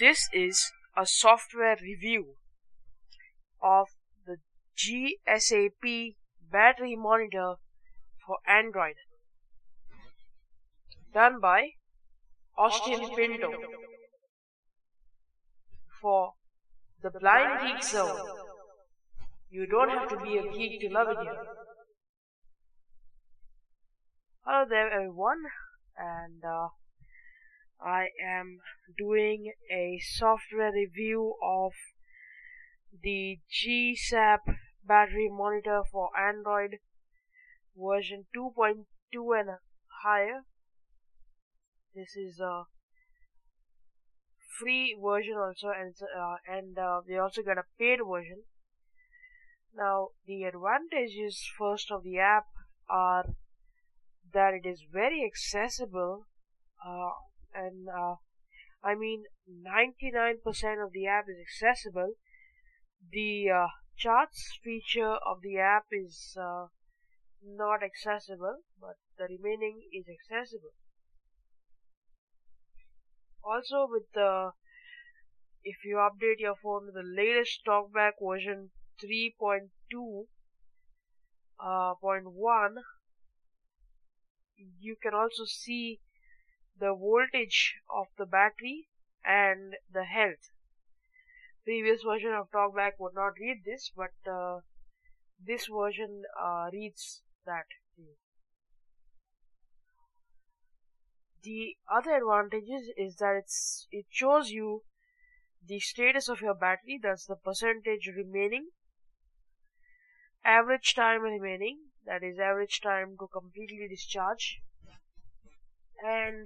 This is a software review of the GSAP battery monitor for Android, done by Austin Pinto for the Blind Geek Zone. You don't have to be a geek to love it here. Hello there everyone, and I am doing a software review of the GSAP battery monitor for Android version 2.2 and higher. This is a free version also, and we also got a paid version. Now the advantages first of the app are that it is very accessible, and I mean 99% of the app is accessible. The charts feature of the app is not accessible, but the remaining is accessible. Also, with if you update your phone to the latest TalkBack version 3.2.1, you can also see the voltage of the battery and the health. Previous version of TalkBack would not read this, but this version reads that. The other advantages is that it shows you the status of your battery, that's the percentage remaining, average time remaining, that is average time to completely discharge, and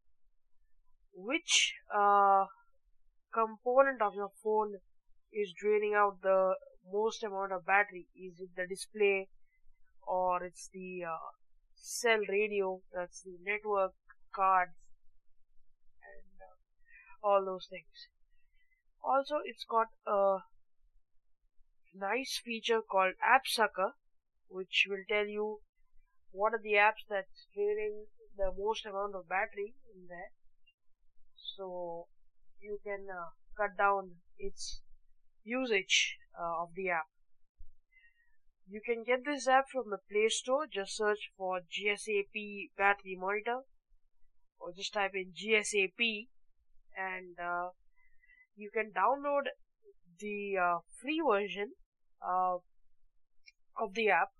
which component of your phone is draining out the most amount of battery. Is it the display, or it's the cell radio, that's the network cards, and all those things. Also, it's got a nice feature called App Sucker, which will tell you what are the apps that's draining the most amount of battery in there, so you can cut down its usage of the app. You can get this app from the Play Store. Just search for GSAP battery monitor, or just type in GSAP, and you can download the free version of the app.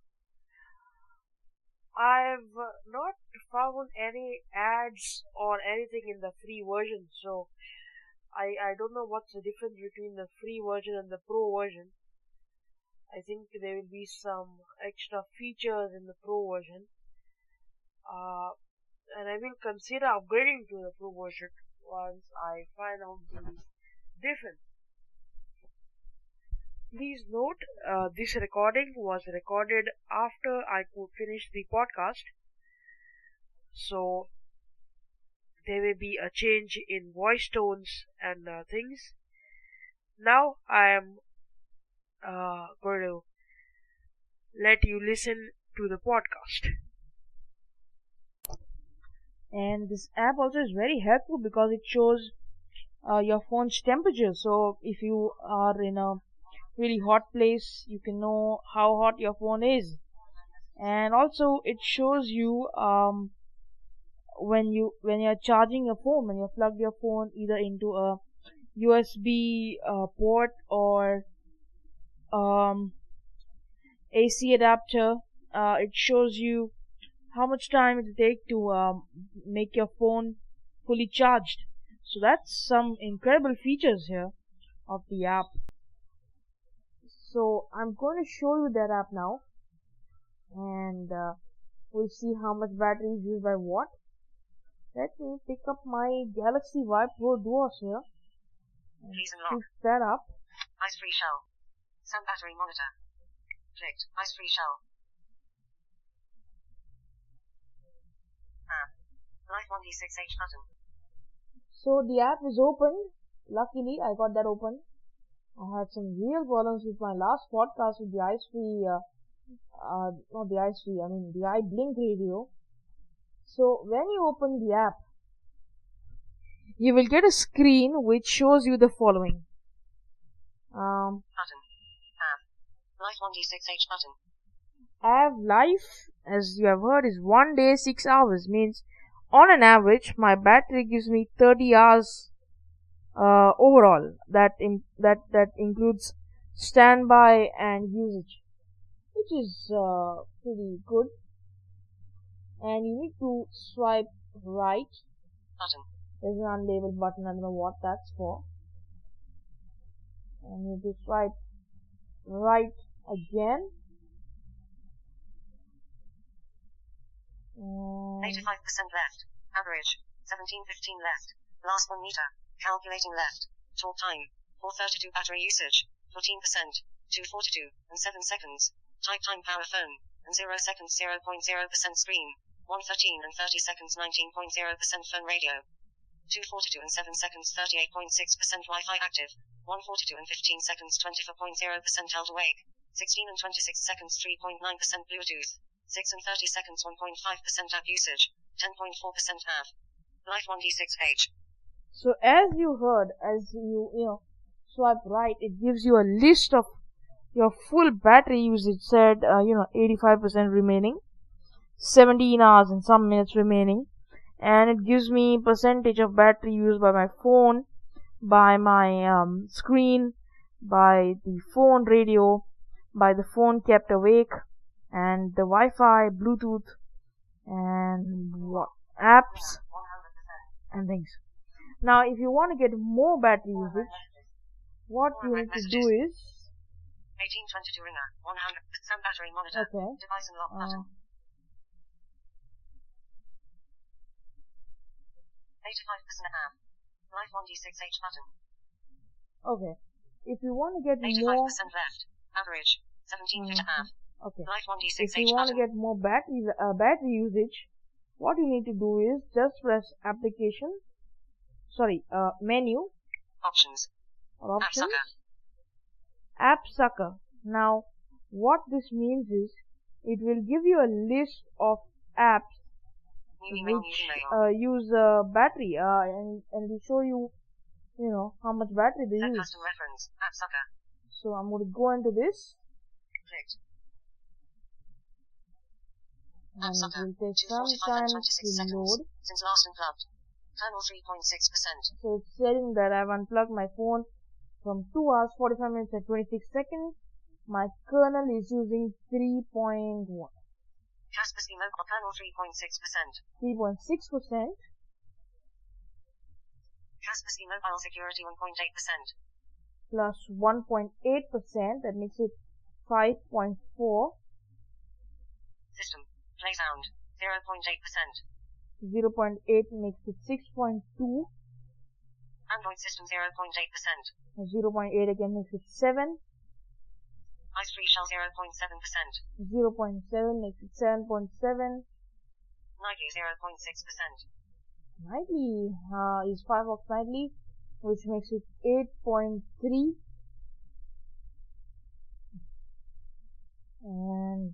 I've not found any ads or anything in the free version, so I don't know what's the difference between the free version and the pro version. I think there will be some extra features in the pro version, and I will consider upgrading to the pro version once I find out the difference. Please note, this recording was recorded after I could finish the podcast, so there may be a change in voice tones and things. Now I am going to let you listen to the podcast. And this app also is very helpful because it shows your phone's temperature. So if you are in a really hot place, you can know how hot your phone is. And also it shows you when you're charging your phone, when you plug your phone either into a USB port or AC adapter, it shows you how much time it will take to make your phone fully charged. So that's some incredible features here of the app. So I'm going to show you that app now, and we'll see how much battery is used by what. Let me pick up my Galaxy Y Pro Duos here. Please unlock. Pick that up. Ice free shell. Sun battery monitor. Clicked. Ice free shell. App. Light 1D6H button. So the app is open. Luckily, I got that open. I had some real problems with my last podcast with the not the I mean the iBlink radio. So when you open the app, you will get a screen which shows you the following. Button. App. Life 1d6h button. Av life, as you have heard, is 1 day 6 hours. Means on an average, my battery gives me 30 hours overall. That includes standby and usage, which is pretty good. And you need to swipe right. Button. There's an unlabeled button. I don't know what that's for. And you need to swipe right again. 85% left. Average. 17:15 left. Last 1 meter. Calculating left. Talk time. 4:32. Battery usage. 14%. 2:42 and 7 seconds. Type time power phone. And 0 seconds 0.0% screen. 1:13 and 30 seconds 19.0% phone radio. 2:42 and 7 seconds 38.6% Wi-Fi active. 1:42 and 15 seconds 24.0% held awake. 16 and 26 seconds 3.9% Bluetooth. 6 and 30 seconds 1.5% app usage. 10.4% av. Life 1d6h. So as you heard, as you swipe right, it gives you a list of your full battery usage. Said 85% remaining, 17 hours and some minutes remaining, and it gives me percentage of battery used by my phone, by my screen, by the phone radio, by the phone kept awake, and the Wi-Fi, Bluetooth, and what apps and things. Now, if you want to get more battery usage, what you need to do is 1822 ringer 100 some battery monitor. Okay. Device and lock button. 85% app. Life 1d6h button. Okay. If you want to get 85% more 85% left. Average 17 app. Okay. Life 1d6h if you want to get more battery usage, what you need to do is just press menu. Options. App Sucker. Now, what this means is, it will give you a list of apps which use battery, and will show you, how much battery they use. Custom reference. App Sucker. So I'm going to go into this. Clicked. And it will take some time to load. Since last unplugged. Kernel 3.6%. So it's saying that I've unplugged my phone from 2 hours 45 minutes and 26 seconds. My kernel is using 3.1. Kaspersky Mobile kernel 3.6%. 3.6%. Kaspersky Mobile security 1.8%. Plus 1.8%, that makes it 5.4. System. Play sound. 0.8%. 0.8 makes it 6.2. Android system 0.8%. 0.8 again makes it 7. Ice free shell 0.7%. 0.7 makes it 7.7. Nightly 0.6%. Nightly is Firefox Nightly, which makes it 8.3. And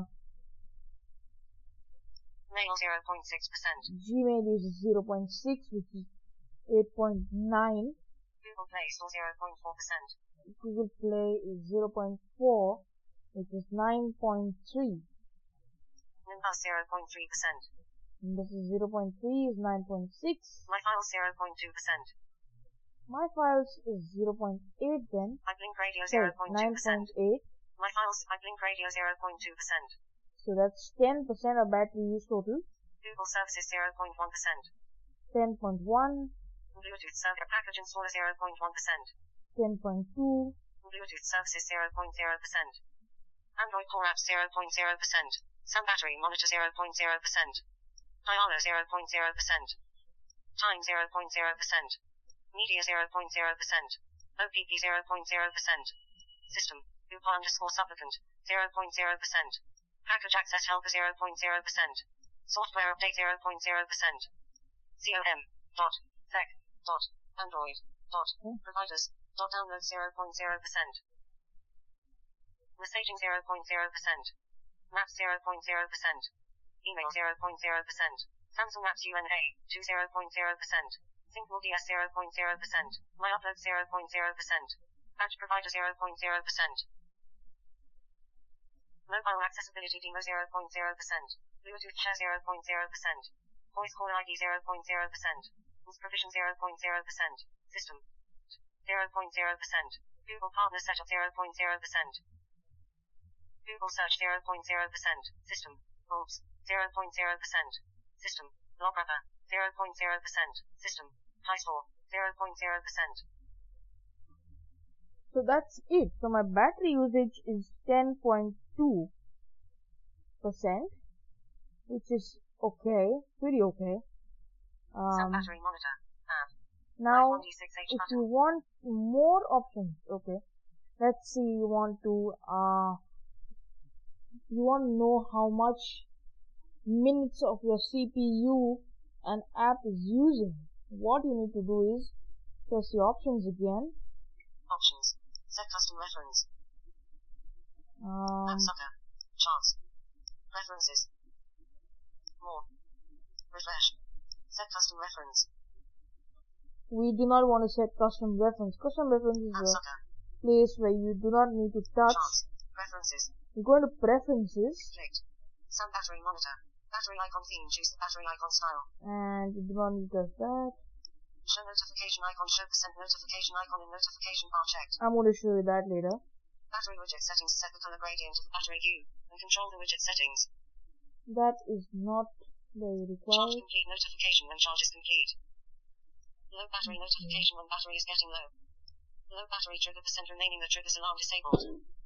Mail 0.6%. Gmail uses 0.6, which is 8.9. Google Play still 0.4%. Google Play is 0.4, which is 9.3. Nimbus 0.3%. Nimbus is 0.3 is 9.6. My Files 0.2%. My Files is 0.8 then. My Blink Radio 0.2%. 9.8. My Files, My Blink Radio 0.2%. So that's 10% of battery use total. Google Services 0.1%. 10.1. Bluetooth server package installer 0.1%. 10.2. Bluetooth services 0.0%. Android Core apps 0.0%. Sun battery monitor 0.0%. Dialer 0.0%. Time 0.0%. Media 0.0%. OPP 0.0%. System. Upa _ supplicant 0.0%. Package access helper 0.0%. Software update 0.0%. com.sec.android.providers. Download 0.0%. Messaging 0.0%. Maps 0.0%. Email 0.0%. Samsung Maps UNA 20.0%. ThinkMore DS 0.0%. My Upload 0.0%. Batch Provider 0.0%. Mobile Accessibility Demo 0.0%. Bluetooth Share 0.0%. Voice Call ID 0.0%. Provision 0.0%. System 0.0%. Google Partner Setup 0.0%. Google Search 0.0%. System Bulbs 0.0%. System Log Wrapper 0.0%. System High Score 0.0%. So that's it. So my battery usage is 10.2%, which is okay, pretty okay. Set battery monitor. Now, Y1D6H if button. you want more options, okay, let's see, you want to know how much minutes of your CPU an app is using. What you need to do is press the options again. Options. Set custom reference. App sucker. Charts. Preferences. More. Refresh. Set custom reference. We do not want to set custom reference. Custom reference is App a sucker. place where you do not need to touch. Charts. Preferences. You go into preferences Clicked. Sun battery monitor. Battery icon theme. Choose the battery icon style. and you do not need to touch that. Show notification icon. Show percent notification icon in notification bar checked. I'm going to show you that later. Battery widget settings. Set the color gradient of the battery hue and control the widget settings. That is not very Charge required. complete notification when charge is complete. Low battery notification when battery is getting low. Low battery trigger percent remaining. The trigger's alarm disabled.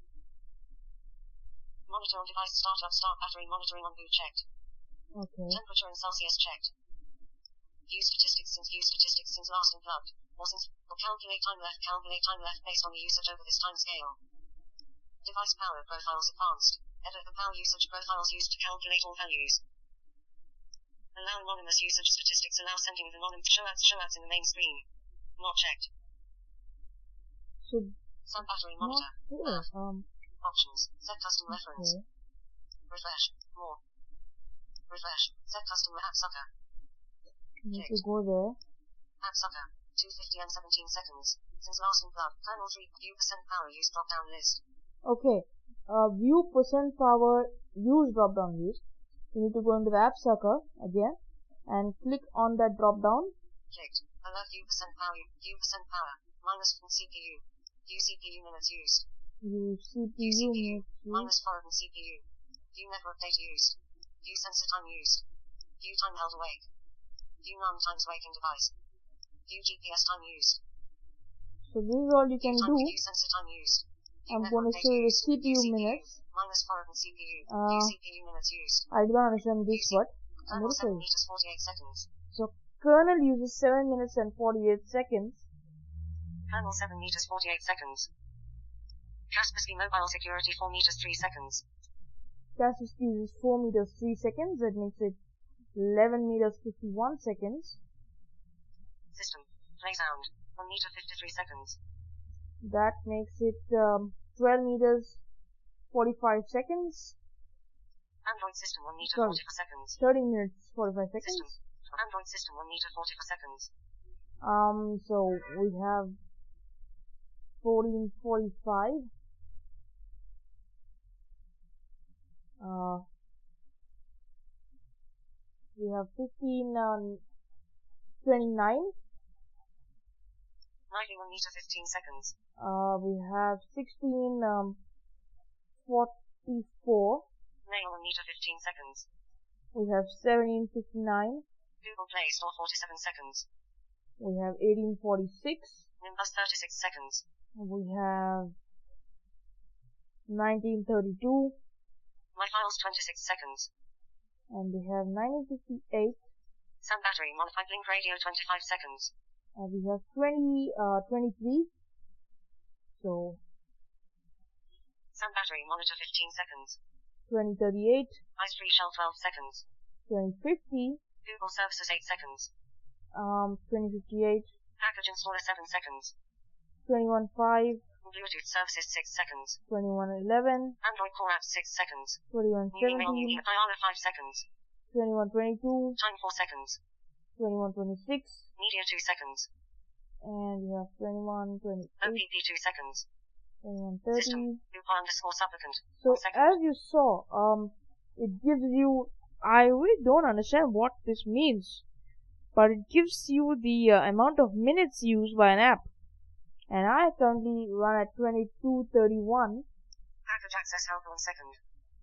Monitor on device startup. Start battery monitoring on boot checked. Okay. Temperature in Celsius checked. View statistics since last unplugged. Or calculate time left based on the usage over this time scale. Device power profiles advanced. Edit the power usage profiles used to calculate all values. Allow anonymous usage statistics. Allow sending of anonymous showouts in the main screen. Not checked. So Sun battery not monitor. here. Options. Set custom reference. Okay. Refresh. More. Refresh. Set custom app sucker. You need to go there. App sucker. 250 and 17 seconds. Since last unplugged. Kernel 3. View percent power use drop down list. Okay. View percent power use drop down list. You need to go into the app sucker again and click on that drop down. Clicked. Alert view percent power. View percent power. Minus from CPU. View CPU minutes used. View View CPU CPU. minutes Minus 4 from CPU. View network data used. View sensor time used. View time held awake. View non times waking device. View GPS time used. So this is all you can do. View sensor time used. I'm going to show you the CPU minutes. Minus 4 from CPU. View CPU minutes used. I do not understand this, but I'm Kernel going to show 7 you. meters 48 seconds. So kernel uses 7 minutes and 48 seconds. Kernel 7 meters 48 seconds. Kaspersky Mobile Security 4 meters 3 seconds. Kaspersky uses 4 meters 3 seconds. That makes it 11 meters 51 seconds. System. Play sound. 1 meter 53 seconds. That makes it 12 meters 45 seconds. Android system 1 meter Sorry. 40 seconds. 30 minutes 45 System. seconds. Android system 1 meter 40 seconds. So we have 14:45. We have 15:29. 91 meter 15 seconds. We have 16:44. Mail 1 meter 15 seconds. We have 17:59. Google Play Store 47 seconds. We have 18:46. Nimbus 36 seconds. We have 19:32. My files 26 seconds. And we have 19:58. Sun battery modified Blink radio 25 seconds. And we have 23. So Sun battery monitor 15 seconds. 20:38. Ice free shell 12 seconds. 20:50. Google services 8 seconds. 20:58. Package installer 7 seconds. 21:05. Bluetooth services 6 seconds. 21:11. Android core apps 6 seconds. 21:17. IR 5 seconds. 21:22. Time 4 seconds. 21:26. Media 2 seconds. And you have 21, 28, OPP 2 seconds. 21, System. 30. Upa underscore supplicant. So 1 second. as you saw, it gives you, I really don't understand what this means, but it gives you the amount of minutes used by an app. And I currently run at 22:31. Package access help 1 second.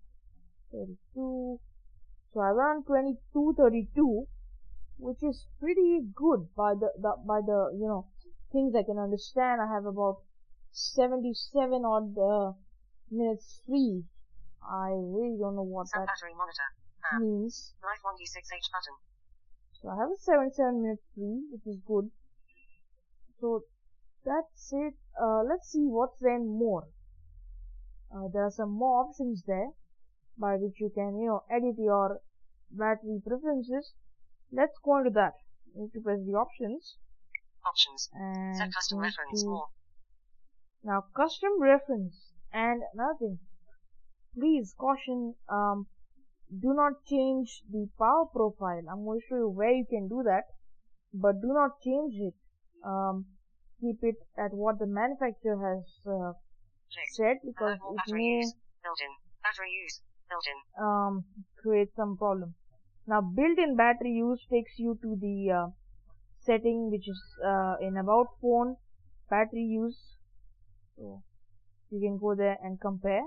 32. So I run 22:32, which is pretty good by the things I can understand. I have about 77 odd minutes free. I really don't know what Sun that battery monitor. App. means. Life 1D6H button. So I have a 77 minutes free, which is good. So that's it. Let's see what's then more. There are some more options there by which you can, edit your battery preferences. Let's go into that. You need to press the options. Options. And Set custom reference more. Now custom reference and another thing. Please caution, do not change the power profile. I'm going to show you where you can do that, but do not change it. Keep it at what the manufacturer has said, because it may built-in battery use built-in create some problem. Now built-in battery use takes you to the setting which is in about phone battery use. So you can go there and compare.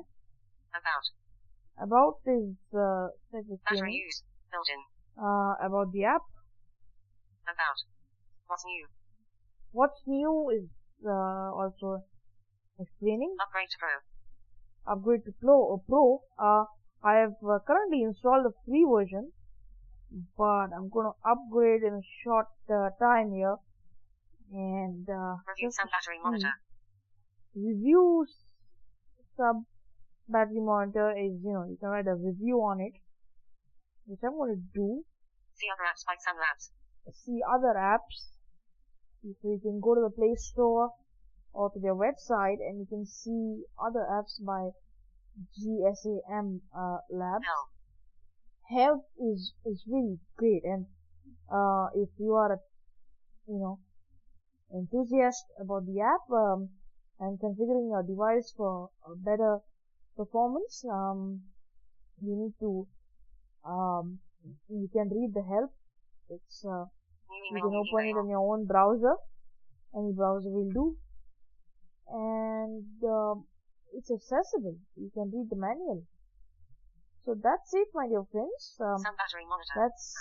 About is set the battery use built-in. About the app. About what's new. What's new is also explaining. Upgrade to Pro. Upgrade to Pro. I have currently installed the free version, but I'm gonna upgrade in a short time here. And review sub battery monitor. Review sub battery monitor is, you can write a review on it, which I'm gonna do. See other apps by Sun Labs. See other apps. So you can go to the Play Store or to their website and you can see other apps by GSAM Labs. Help is really great, and if you are a enthusiast about the app and configuring your device for a better performance, you need to you can read the help. It's you can open it on your own browser. Any browser will do, and it's accessible. You can read the manual. So that's it, my dear friends. That's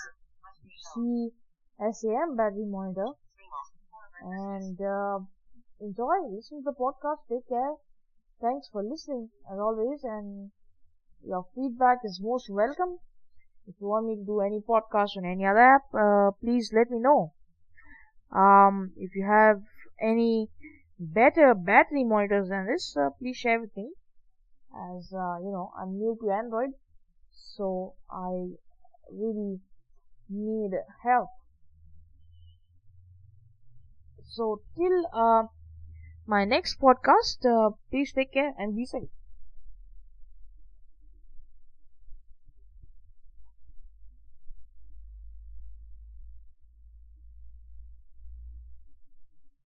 GSAM battery monitor. And enjoy, listen to the podcast. Take care. Thanks for listening as always, and your feedback is most welcome. If you want me to do any podcast on any other app, please let me know. If you have any better battery monitors than this, please share with me. As I'm new to Android, so I really need help. So till my next podcast, please take care and be safe.